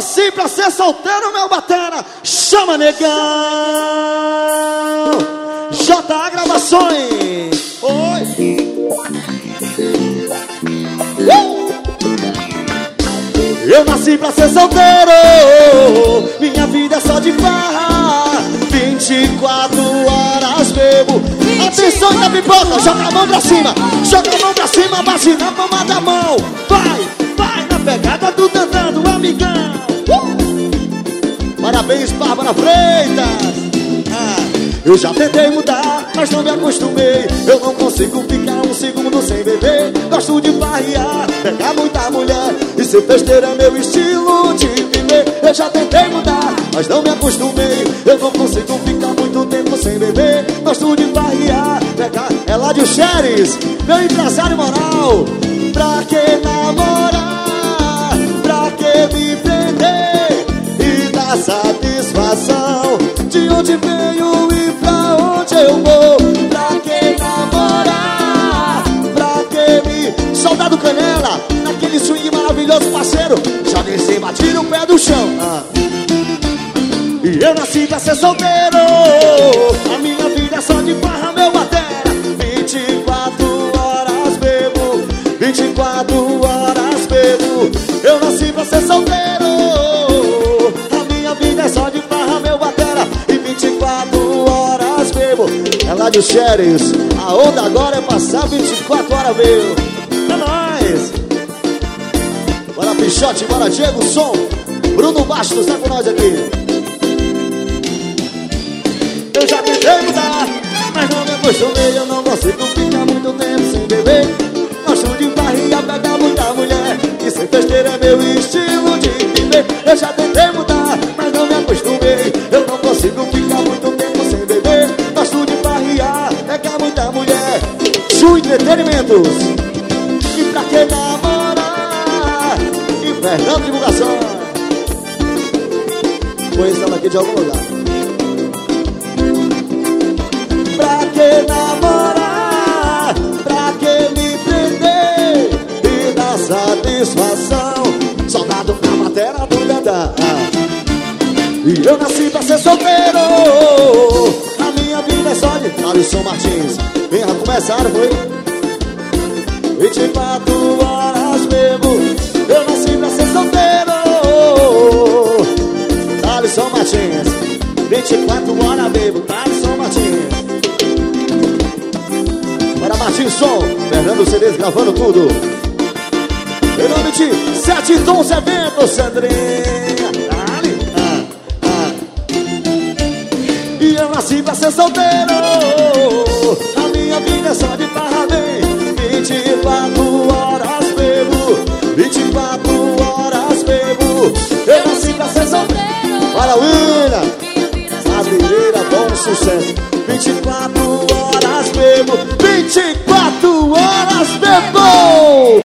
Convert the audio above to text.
nasci pra ser solteiro, meu batera. Chama, negão. J.A. Gravações. Oi. Eu nasci pra ser solteiro. Minha vida é só de farra. 24 horas bebo. Atenção da pipoca, joga a mão pra cima. Joga a mão pra cima, bate na palma da mão. Vai, vai na pegada do tantando, amigão. Parabéns, Bárbara Freitas. Eu já tentei mudar, mas não me acostumei. Eu não consigo ficar um segundo sem beber. Gosto de farrear, pegar muita mulher. E ser festeira é meu estilo de viver. Eu já tentei mudar, mas não me acostumei. Eu não consigo ficar muito tempo sem beber. Gosto de farrear, pegar Eladio Xeres, meu empresário moral. Pra que namorar? Pra que me prender? E dar satisfação de onde veio e pra onde eu vou. Pra que namorar? Pra que me... Soldado Canela, naquele swing maravilhoso, parceiro. Já desci, bati no pé do chão. E eu nasci pra ser solteiro. A minha vida é só de farra, meu batera. 24 horas bebo. 24 horas bebo. Eu nasci pra ser solteiro. A minha vida é só de farra, meu batera. E 24 horas bebo. Eladio Xeres, a onda agora é passar 24 horas bebo. É nóis. Bora Pichote, bora Diego Som. Bruno Bastos tá com nós aqui. Eu já tentei mudar, mas não me acostumei. Eu não consigo ficar muito tempo sem beber. Gosto de farrear, pegar muita mulher. E ser festeira é meu estilo de viver. Eu já tentei mudar, mas não me acostumei. Eu não consigo ficar muito tempo sem beber. Gosto de farrear, pegar muita mulher. Chu Entretenimentos. E pra que namorar? E Fernando Divulgação. Conheço ela aqui de algum lugar. Pra que namorar? Pra que me prender? E dar satisfação. Soldado na matéria do Dedá. E eu nasci pra ser solteiro. A minha vida é só de... Alisson Martins. Vem, já começaram, foi? 24 horas bebo. Eu nasci pra ser solteiro. Alisson Martins. 24 horas bebo. Alisson Martins. Para Martins Som, Fernando CDs gravando tudo. Em nome de Sete Tons Eventos, Sandrinha. E eu nasci pra ser solteiro. A minha vida é só de farra, bem. 24 horas bebo. 24 horas bebo. Eu nasci pra ser solteiro. Para William, Madeireira, bom sucesso. 24 horas bebo. 24 horas bebo.